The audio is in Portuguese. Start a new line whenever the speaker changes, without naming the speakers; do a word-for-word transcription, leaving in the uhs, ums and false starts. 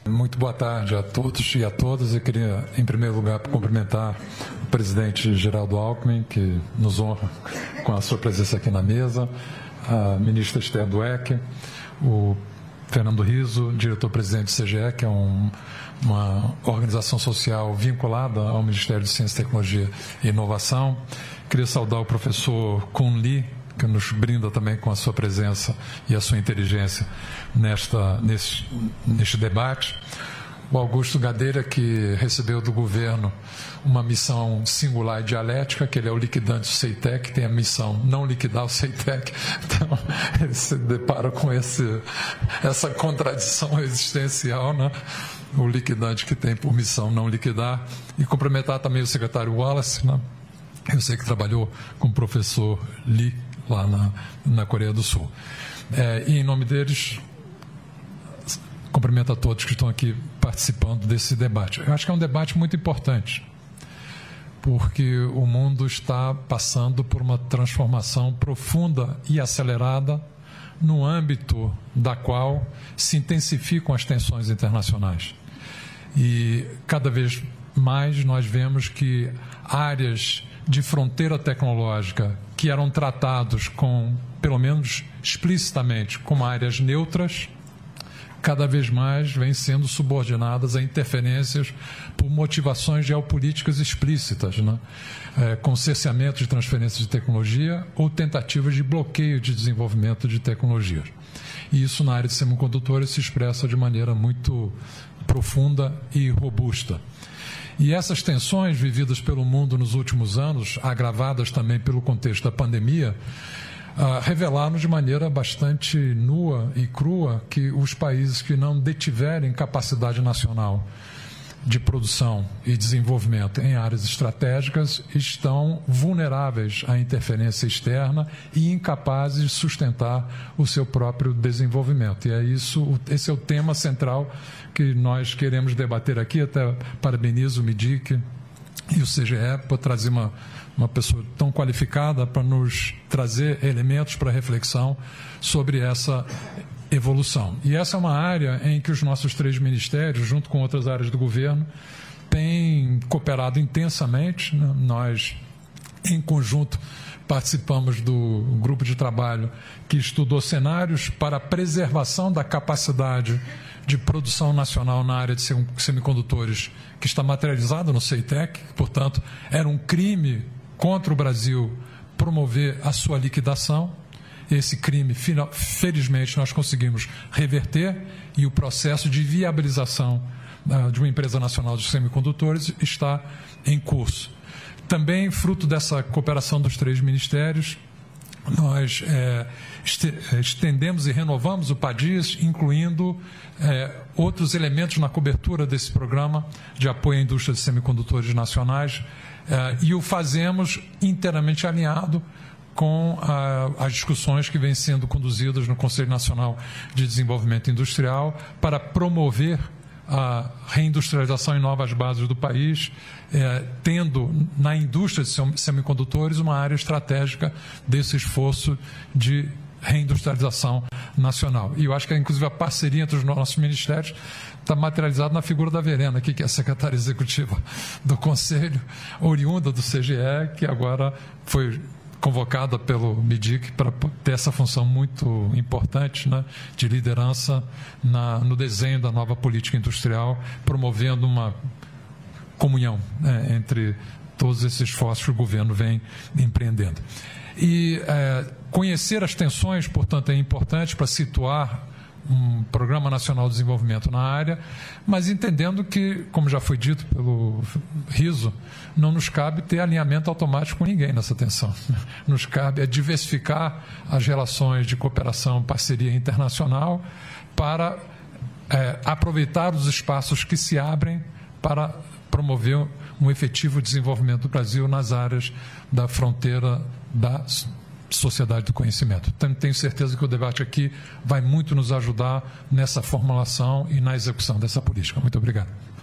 Muito boa tarde a todos e a todas. Eu queria, em primeiro lugar, cumprimentar o presidente Geraldo Alckmin, que nos honra com a sua presença aqui na mesa, a ministra Esther Dweck, o Fernando Rizzo, diretor-presidente do C G E, que é um, uma organização social vinculada ao Ministério de Ciência, Tecnologia e Inovação. Queria saudar o professor Kun Lee, que nos brinda também com a sua presença e a sua inteligência nesta, neste, neste debate. O Augusto Gadeira, que recebeu do governo uma missão singular e dialética, que ele é o liquidante do CEITEC, tem a missão não liquidar o CEITEC. Então, ele se depara com esse, essa contradição existencial, né? O liquidante que tem por missão não liquidar. E cumprimentar também o secretário Wallace, né? Eu sei que trabalhou com o professor Lee, lá na, na Coreia do Sul. É, e, em nome deles, cumprimento a todos que estão aqui participando desse debate. Eu acho que é um debate muito importante, porque o mundo está passando por uma transformação profunda e acelerada no âmbito da qual se intensificam as tensões internacionais. E, cada vez mais, nós vemos que áreas de fronteira tecnológica que eram tratados com, pelo menos explicitamente, como áreas neutras, cada vez mais vêm sendo subordinadas a interferências por motivações geopolíticas explícitas, né? É, com cerceamento de transferência de tecnologia ou tentativas de bloqueio de desenvolvimento de tecnologias. E isso, na área de semicondutores, se expressa de maneira muito profunda e robusta. E essas tensões vividas pelo mundo nos últimos anos, agravadas também pelo contexto da pandemia, uh, revelaram de maneira bastante nua e crua que os países que não detiverem capacidade nacional de produção e desenvolvimento em áreas estratégicas estão vulneráveis à interferência externa e incapazes de sustentar o seu próprio desenvolvimento. E é isso, esse é o tema central que nós queremos debater aqui. Até parabenizo o M I D I C e o C G E por trazer uma, uma pessoa tão qualificada para nos trazer elementos para reflexão sobre essa evolução. E essa é uma área em que os nossos três ministérios, junto com outras áreas do governo, têm cooperado intensamente, né? Nós, em conjunto, participamos do grupo de trabalho que estudou cenários para a preservação da capacidade de produção nacional na área de semicondutores, que está materializada no CEITEC. Portanto, era um crime contra o Brasil promover a sua liquidação. Esse crime, felizmente, nós conseguimos reverter e o processo de viabilização uh, de uma empresa nacional de semicondutores está em curso. Também, fruto dessa cooperação dos três ministérios, nós é, estendemos e renovamos o PADIS, incluindo é, outros elementos na cobertura desse programa de apoio à indústria de semicondutores nacionais, é, e o fazemos inteiramente alinhado com a, as discussões que vêm sendo conduzidas no Conselho Nacional de Desenvolvimento Industrial para promover a reindustrialização em novas bases do país, é, tendo na indústria de semicondutores uma área estratégica desse esforço de reindustrialização nacional. E eu acho que, inclusive, a parceria entre os nossos ministérios está materializada na figura da Verena, aqui, que é a secretária executiva do Conselho, oriunda do C G E, que agora foi convocada pelo M I D I C para ter essa função muito importante, né, de liderança na, no desenho da nova política industrial, promovendo uma comunhão, né, entre todos esses esforços que o governo vem empreendendo. E é, conhecer as tensões, portanto, é importante para situar um Programa Nacional de Desenvolvimento na área, mas entendendo que, como já foi dito pelo Rizzo, não nos cabe ter alinhamento automático com ninguém nessa tensão. Nos cabe é diversificar as relações de cooperação, parceria internacional para é, aproveitar os espaços que se abrem para promover um efetivo desenvolvimento do Brasil nas áreas da fronteira da sociedade do conhecimento. Tenho certeza que o debate aqui vai muito nos ajudar nessa formulação e na execução dessa política. Muito obrigado.